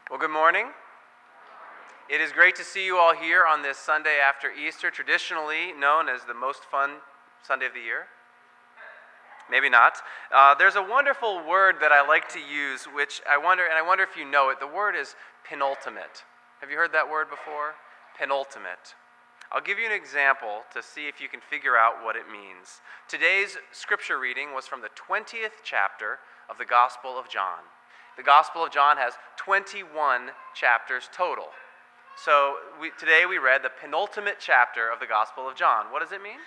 Well, good morning. It is great to see you all here on this Sunday after Easter, traditionally known as the most fun Sunday of the year. Maybe not. There's a wonderful word that I like to use, which I wonder if you know it. The word is penultimate. Have you heard that word before? Penultimate. I'll give you an example to see if you can figure out what it means. Today's scripture reading was from the 20th chapter of the Gospel of John. The Gospel of John has 21 chapters total. So today we read the penultimate chapter of the Gospel of John. What does it mean?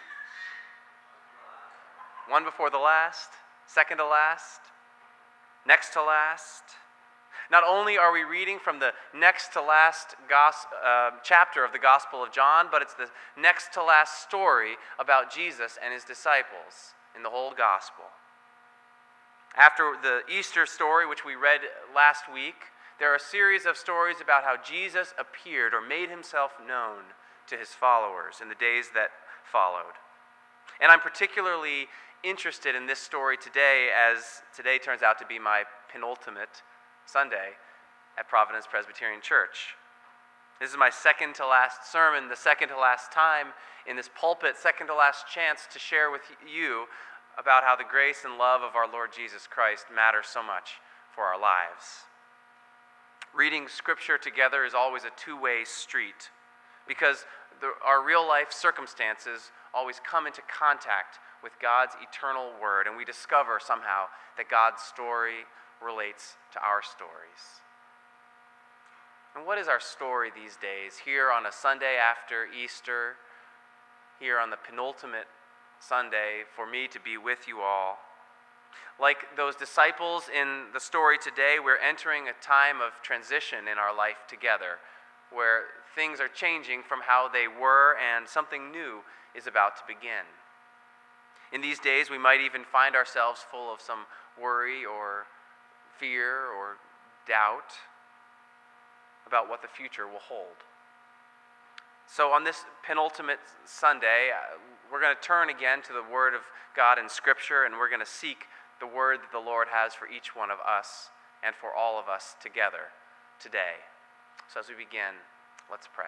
One before the last, second to last, next to last. Not only are we reading from the next to last chapter of the Gospel of John, but it's the next to last story about Jesus and his disciples in the whole Gospel. After the Easter story, which we read last week, there are a series of stories about how Jesus appeared or made himself known to his followers in the days that followed. And I'm particularly interested in this story today, as today turns out to be my penultimate Sunday at Providence Presbyterian Church. This is my second to last sermon, the second to last time in this pulpit, second to last chance to share with you about how the grace and love of our Lord Jesus Christ matters so much for our lives. Reading Scripture together is always a two-way street because our real-life circumstances always come into contact with God's eternal Word, and we discover somehow that God's story relates to our stories. And what is our story these days, here on a Sunday after Easter, here on the penultimate Sunday for me to be with you all? Like those disciples in the story today, we're entering a time of transition in our life together, where things are changing from how they were and something new is about to begin. In these days, we might even find ourselves full of some worry or fear or doubt about what the future will hold. So on this penultimate Sunday, we're going to turn again to the Word of God in Scripture, and we're going to seek the word that the Lord has for each one of us and for all of us together today. So as we begin, let's pray.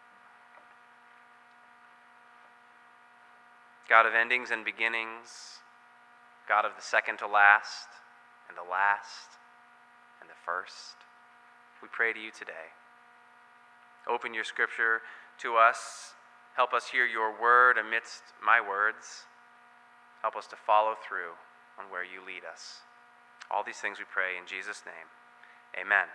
God of endings and beginnings, God of the second to last and the last and the first, we pray to you today. Open your Scripture to us. Help us hear your word amidst my words. Help us to follow through on where you lead us. All these things we pray in Jesus' name. Amen.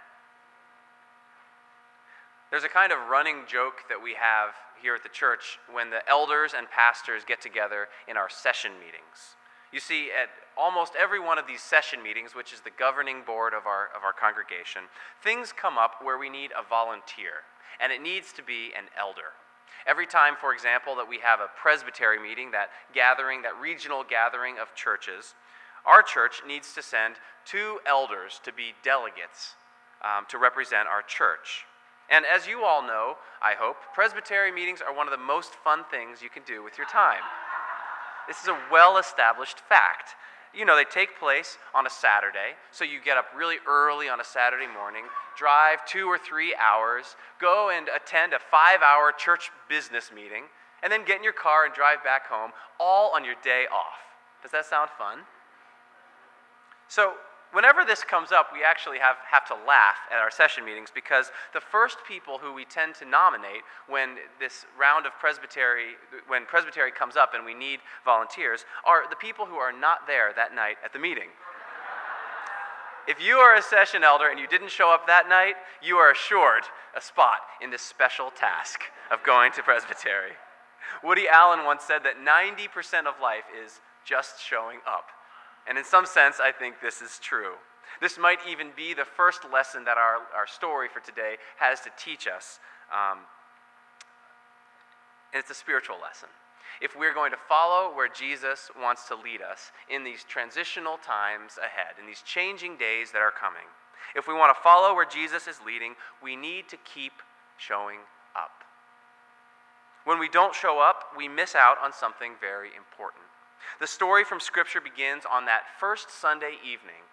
There's a kind of running joke that we have here at the church when the elders and pastors get together in our session meetings. You see, at almost every one of these session meetings, which is the governing board of our congregation, things come up where we need a volunteer, and it needs to be an elder. Every time, for example, that we have a presbytery meeting, that regional gathering of churches, our church needs to send 2 elders to be delegates to represent our church. And as you all know, I hope, presbytery meetings are one of the most fun things you can do with your time. This is a well-established fact. You know, they take place on a Saturday, so you get up really early on a Saturday morning, drive 2 or 3 hours, go and attend a 5-hour church business meeting, and then get in your car and drive back home, all on your day off. Does that sound fun? So whenever this comes up, we actually have to laugh at our session meetings because the first people who we tend to nominate when this round of when presbytery comes up and we need volunteers, are the people who are not there that night at the meeting. If you are a session elder and you didn't show up that night, you are assured a spot in this special task of going to presbytery. Woody Allen once said that 90% of life is just showing up. And in some sense, I think this is true. This might even be the first lesson that our story for today has to teach us. And it's a spiritual lesson. If we're going to follow where Jesus wants to lead us in these transitional times ahead, in these changing days that are coming, if we want to follow where Jesus is leading, we need to keep showing up. When we don't show up, we miss out on something very important. The story from Scripture begins on that first Sunday evening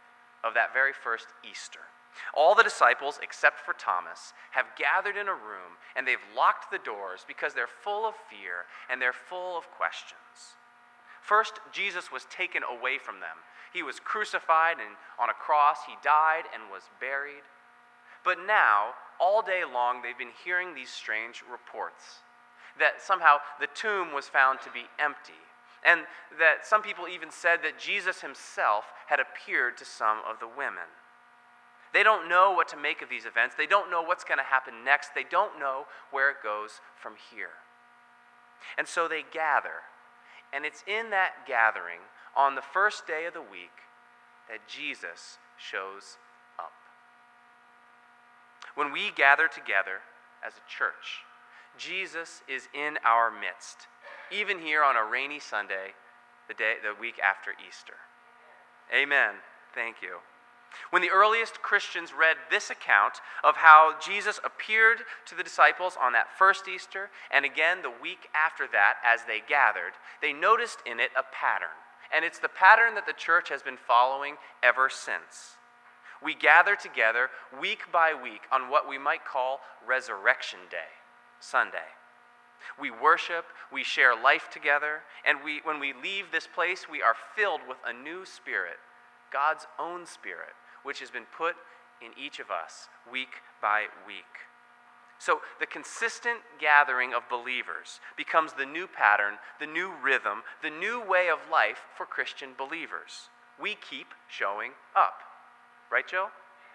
of that very first Easter. All the disciples, except for Thomas, have gathered in a room and they've locked the doors because they're full of fear and they're full of questions. First, Jesus was taken away from them. He was crucified and on a cross, he died and was buried. But now, all day long, they've been hearing these strange reports that somehow the tomb was found to be empty, and that some people even said that Jesus himself had appeared to some of the women. They don't know what to make of these events. They don't know what's going to happen next. They don't know where it goes from here. And so they gather, and it's in that gathering on the first day of the week that Jesus shows up. When we gather together as a church, Jesus is in our midst, even here on a rainy Sunday, the week after Easter. Amen. Thank you. When the earliest Christians read this account of how Jesus appeared to the disciples on that first Easter, and again the week after that as they gathered, they noticed in it a pattern. And it's the pattern that the church has been following ever since. We gather together week by week on what we might call Resurrection Day, Sunday. We worship, we share life together, and when we leave this place, we are filled with a new spirit, God's own spirit, which has been put in each of us week by week. So the consistent gathering of believers becomes the new pattern, the new rhythm, the new way of life for Christian believers. We keep showing up. Right, Joe?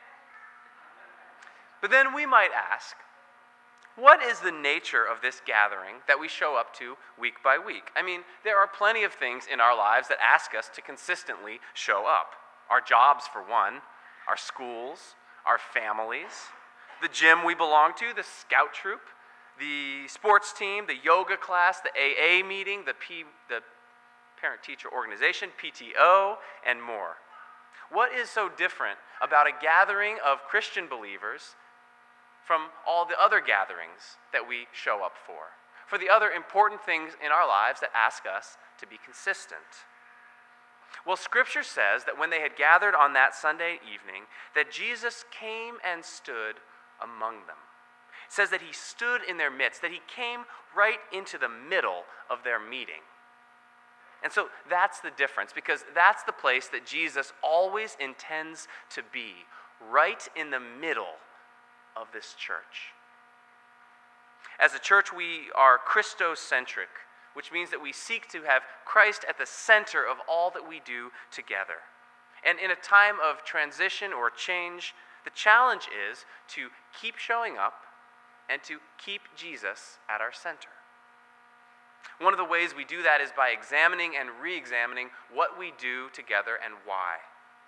But then we might ask, what is the nature of this gathering that we show up to week by week? I mean, there are plenty of things in our lives that ask us to consistently show up. Our jobs, for one, our schools, our families, the gym we belong to, the scout troop, the sports team, the yoga class, the AA meeting, the parent-teacher organization, PTO, and more. What is so different about a gathering of Christian believers from all the other gatherings that we show up for the other important things in our lives that ask us to be consistent? Well, Scripture says that when they had gathered on that Sunday evening, that Jesus came and stood among them. It says that he stood in their midst, that he came right into the middle of their meeting. And so that's the difference, because that's the place that Jesus always intends to be, right in the middle of this church. As a church, we are Christocentric, which means that we seek to have Christ at the center of all that we do together. And in a time of transition or change, the challenge is to keep showing up and to keep Jesus at our center. One of the ways we do that is by examining and re-examining what we do together and why.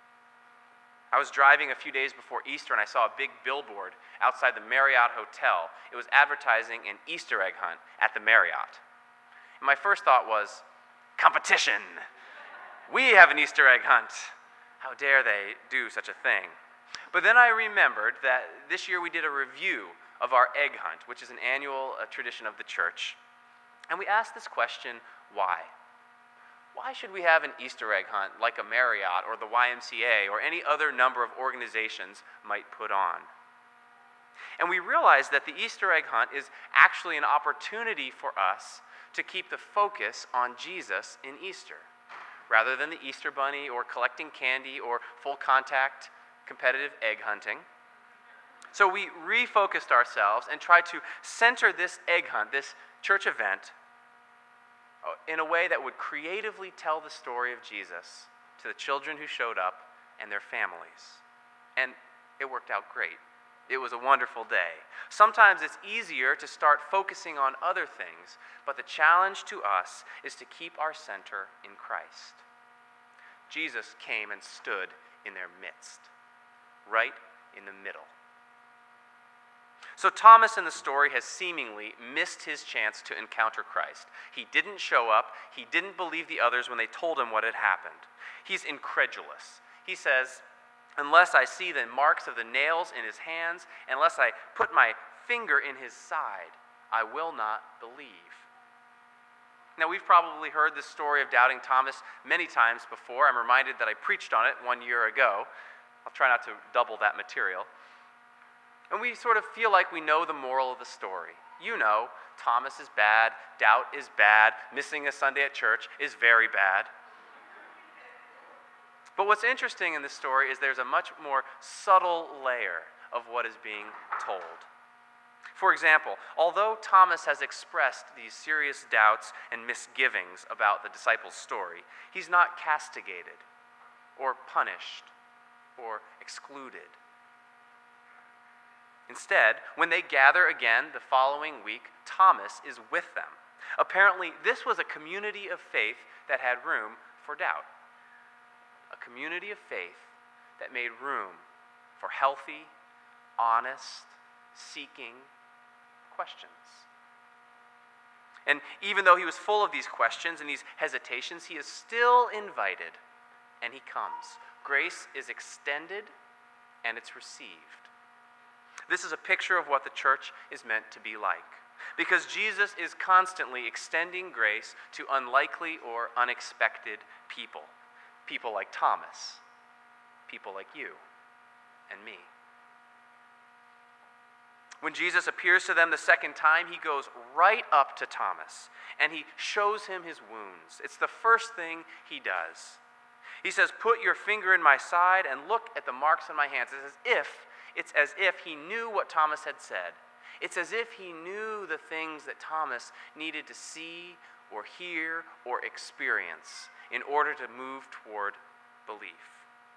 I was driving a few days before Easter and I saw a big billboard outside the Marriott Hotel. It was advertising an Easter egg hunt at the Marriott. And my first thought was, competition! We have an Easter egg hunt. How dare they do such a thing? But then I remembered that this year we did a review of our egg hunt, which is an annual tradition of the church. And we asked this question, why? Why should we have an Easter egg hunt like a Marriott or the YMCA or any other number of organizations might put on? And we realized that the Easter egg hunt is actually an opportunity for us to keep the focus on Jesus in Easter, rather than the Easter bunny or collecting candy or full contact competitive egg hunting. So we refocused ourselves and tried to center this egg hunt, this church event, in a way that would creatively tell the story of Jesus to the children who showed up and their families. And it worked out great. It was a wonderful day. Sometimes it's easier to start focusing on other things, but the challenge to us is to keep our center in Christ. Jesus came and stood in their midst, right in the middle. So Thomas in the story has seemingly missed his chance to encounter Christ. He didn't show up. He didn't believe the others when they told him what had happened. He's incredulous. He says, unless I see the marks of the nails in his hands, unless I put my finger in his side, I will not believe. Now, we've probably heard this story of doubting Thomas many times before. I'm reminded that I preached on it 1 year ago. I'll try not to double that material. And we sort of feel like we know the moral of the story. You know, Thomas is bad, doubt is bad, missing a Sunday at church is very bad. But what's interesting in this story is there's a much more subtle layer of what is being told. For example, although Thomas has expressed these serious doubts and misgivings about the disciples' story, he's not castigated or punished or excluded. Instead, when they gather again the following week, Thomas is with them. Apparently, this was a community of faith that had room for doubt. A community of faith that made room for healthy, honest, seeking questions. And even though he was full of these questions and these hesitations, he is still invited, and he comes. Grace is extended, and it's received. This is a picture of what the church is meant to be like, because Jesus is constantly extending grace to unlikely or unexpected people. People like Thomas, people like you and me. When Jesus appears to them the second time, he goes right up to Thomas and he shows him his wounds. It's the first thing he does. He says, "Put your finger in my side and look at the marks on my hands." It's as if he knew what Thomas had said. It's as if he knew the things that Thomas needed to see or hear or experience in order to move toward belief.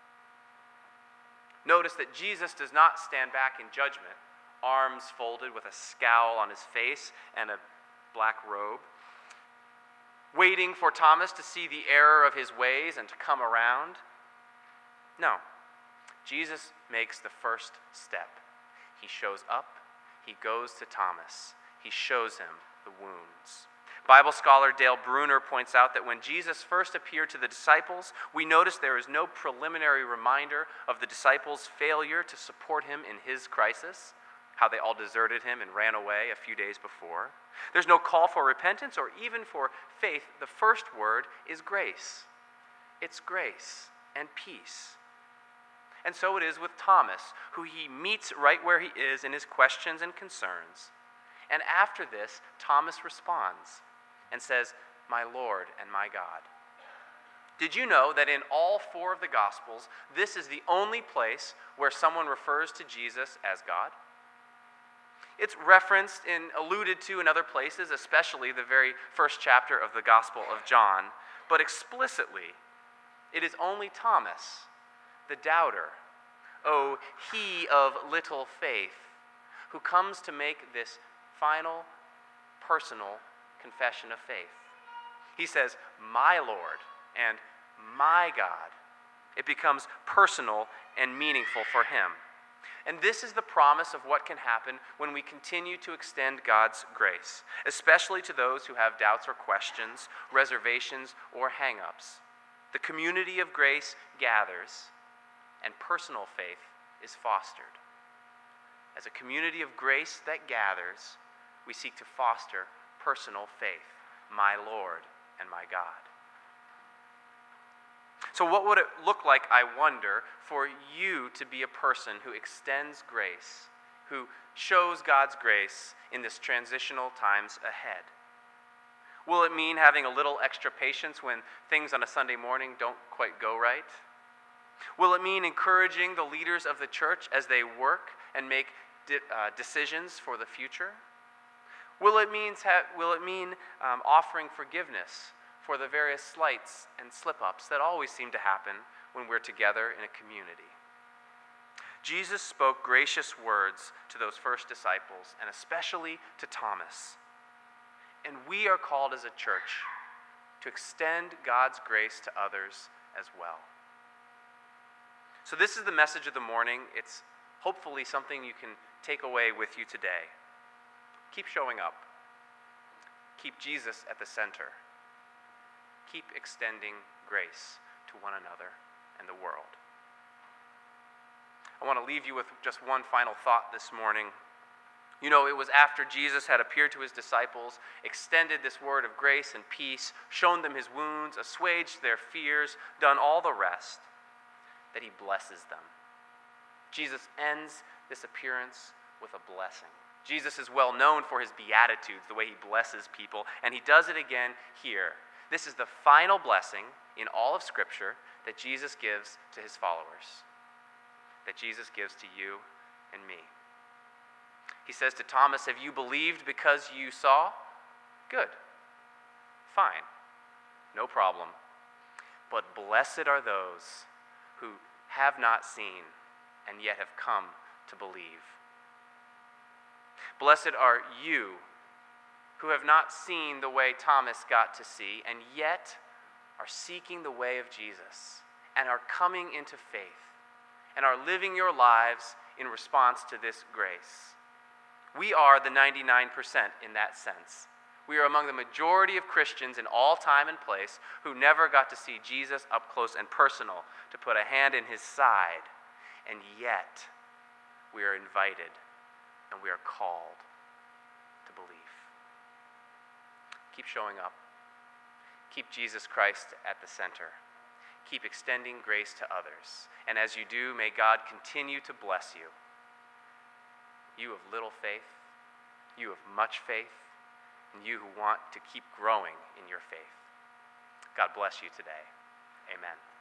Notice that Jesus does not stand back in judgment, arms folded with a scowl on his face and a black robe, waiting for Thomas to see the error of his ways and to come around. No, Jesus makes the first step. He shows up, he goes to Thomas, he shows him the wounds. Bible scholar Dale Bruner points out that when Jesus first appeared to the disciples, we notice there is no preliminary reminder of the disciples' failure to support him in his crisis, how they all deserted him and ran away a few days before. There's no call for repentance or even for faith. The first word is grace. It's grace and peace. And so it is with Thomas, who he meets right where he is in his questions and concerns. And after this, Thomas responds and says, "My Lord and my God." Did you know that in all four of the Gospels, this is the only place where someone refers to Jesus as God? It's referenced and alluded to in other places, especially the very first chapter of the Gospel of John. But explicitly, it is only Thomas, the doubter, oh, he of little faith, who comes to make this final, personal confession of faith. He says, "My Lord and my God." It becomes personal and meaningful for him. And this is the promise of what can happen when we continue to extend God's grace, especially to those who have doubts or questions, reservations, or hang-ups. The community of grace gathers, and personal faith is fostered. As a community of grace that gathers, we seek to foster personal faith, my Lord and my God. So what would it look like, I wonder, for you to be a person who extends grace, who shows God's grace in this transitional times ahead? Will it mean having a little extra patience when things on a Sunday morning don't quite go right? Will it mean encouraging the leaders of the church as they work and make decisions for the future? Will it mean offering forgiveness for the various slights and slip-ups that always seem to happen when we're together in a community? Jesus spoke gracious words to those first disciples, and especially to Thomas. And we are called as a church to extend God's grace to others as well. So this is the message of the morning. It's hopefully something you can take away with you today. Keep showing up. Keep Jesus at the center. Keep extending grace to one another and the world. I want to leave you with just one final thought this morning. You know, it was after Jesus had appeared to his disciples, extended this word of grace and peace, shown them his wounds, assuaged their fears, done all the rest, that he blesses them. Jesus ends this appearance with a blessing. Jesus is well known for his beatitudes, the way he blesses people, and he does it again here. This is the final blessing in all of Scripture that Jesus gives to his followers, that Jesus gives to you and me. He says to Thomas, have you believed because you saw? Good. Fine. No problem. But blessed are those who have not seen and yet have come to believe. Blessed are you who have not seen the way Thomas got to see and yet are seeking the way of Jesus and are coming into faith and are living your lives in response to this grace. We are the 99% in that sense. We are among the majority of Christians in all time and place who never got to see Jesus up close and personal, to put a hand in his side, and yet we are invited and we are called to believe. Keep showing up. Keep Jesus Christ at the center. Keep extending grace to others. And as you do, may God continue to bless you. You of little faith, you of much faith, and you who want to keep growing in your faith. God bless you today. Amen.